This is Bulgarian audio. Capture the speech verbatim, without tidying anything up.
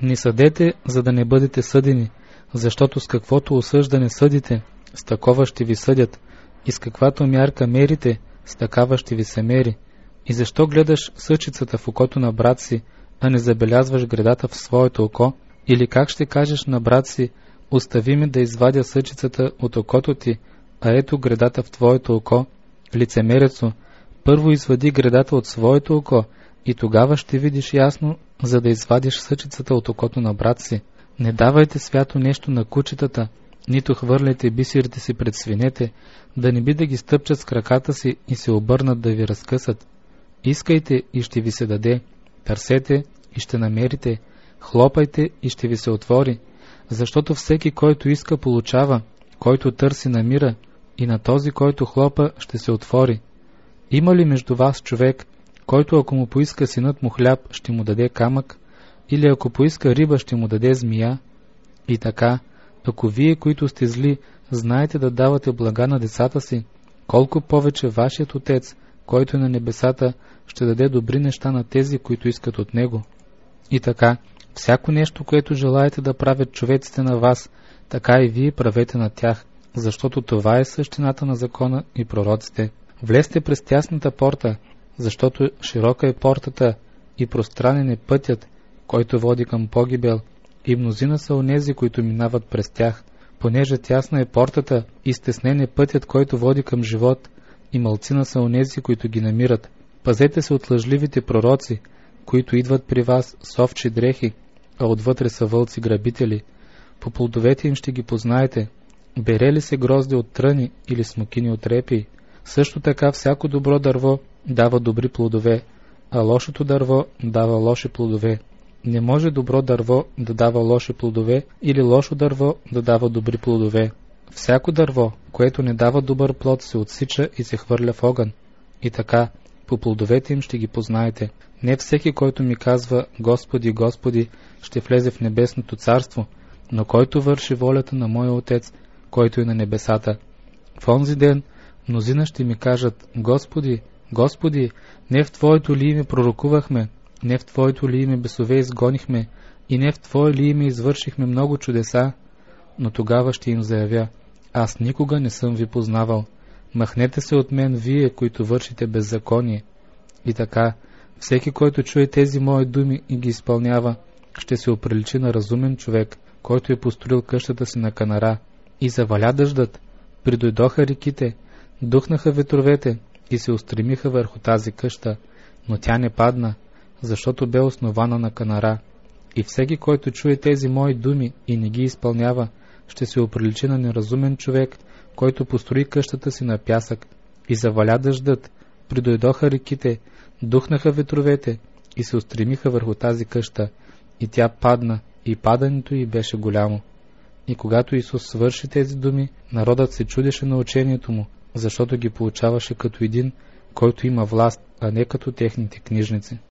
Не съдете, за да не бъдете съдени, защото с каквото осъждане съдите, с такова ще ви съдят, и с каквато мярка мерите, с такава ще ви се мери. И защо гледаш съчицата в окото на брат си, а не забелязваш гредата в своето око? Или как ще кажеш на брат си, остави ме да извадя съчицата от окото ти, а ето гредата в твоето око? Лицемерецо, първо извади гредата от своето око, и тогава ще видиш ясно, за да извадиш съчицата от окото на брат си. Не давайте свято нещо на кучетата, нито хвърляйте бисерите си пред свинете, да не би да ги стъпчат с краката си и се обърнат да ви разкъсат. Искайте и ще ви се даде, търсете и ще намерите, хлопайте и ще ви се отвори, защото всеки, който иска, получава, който търси, намира, и на този, който хлопа, ще се отвори. Има ли между вас човек, който ако му поиска синът му хляб, ще му даде камък, или ако поиска риба, ще му даде змия? И така, ако вие, които сте зли, знаете да давате блага на децата си, колко повече вашият Отец, който е на небесата, ще даде добри неща на тези, които искат от Него. И така, всяко нещо, което желаете да правят човеците на вас, така и вие правете на тях, защото това е същината на закона и пророците. Влезте през тясната порта, защото широка е портата и пространен е пътят, който води към погибел, и мнозина са онези, които минават през тях, понеже тясна е портата и стеснен е пътят, който води към живот, и малцина са онези, които ги намират. Пазете се от лъжливите пророци, които идват при вас с овчи дрехи, а отвътре са вълци грабители. По плодовете им ще ги познаете. Бере ли се грозде от тръни или смокини от репи? Също така всяко добро дърво дава добри плодове, а лошото дърво дава лоши плодове. Не може добро дърво да дава лоши плодове или лошо дърво да дава добри плодове. Всяко дърво, което не дава добър плод, се отсича и се хвърля в огън. И така, по плодовете им ще ги познаете. Не всеки, който ми казва Господи, Господи, ще влезе в небесното царство, но който върши волята на моя Отец, който е на небесата. В онзи ден мнозина ще ми кажат: Господи, Господи, не в Твоето ли име пророкувахме, не в Твоето ли име бесове изгонихме и не в Твое ли име извършихме много чудеса? Но тогава ще им заявя: аз никога не съм ви познавал. Махнете се от мен, вие, които вършите беззаконие. И така, всеки, който чуе тези мои думи и ги изпълнява, ще се оприличи на разумен човек, който е построил къщата си на канара. И заваля дъждът, придойдоха реките, духнаха ветровете и се устремиха върху тази къща, но тя не падна, защото бе основана на канара. И всеки, който чуе тези мои думи и не ги изпълнява, ще се оприличи на неразумен човек, който построи къщата си на пясък. И заваля дъждът, придойдоха реките, духнаха ветровете и се устремиха върху тази къща, и тя падна, и падането й беше голямо. И когато Исус свърши тези думи, народът се чудеше на учението му, защото ги получаваше като един, който има власт, а не като техните книжници.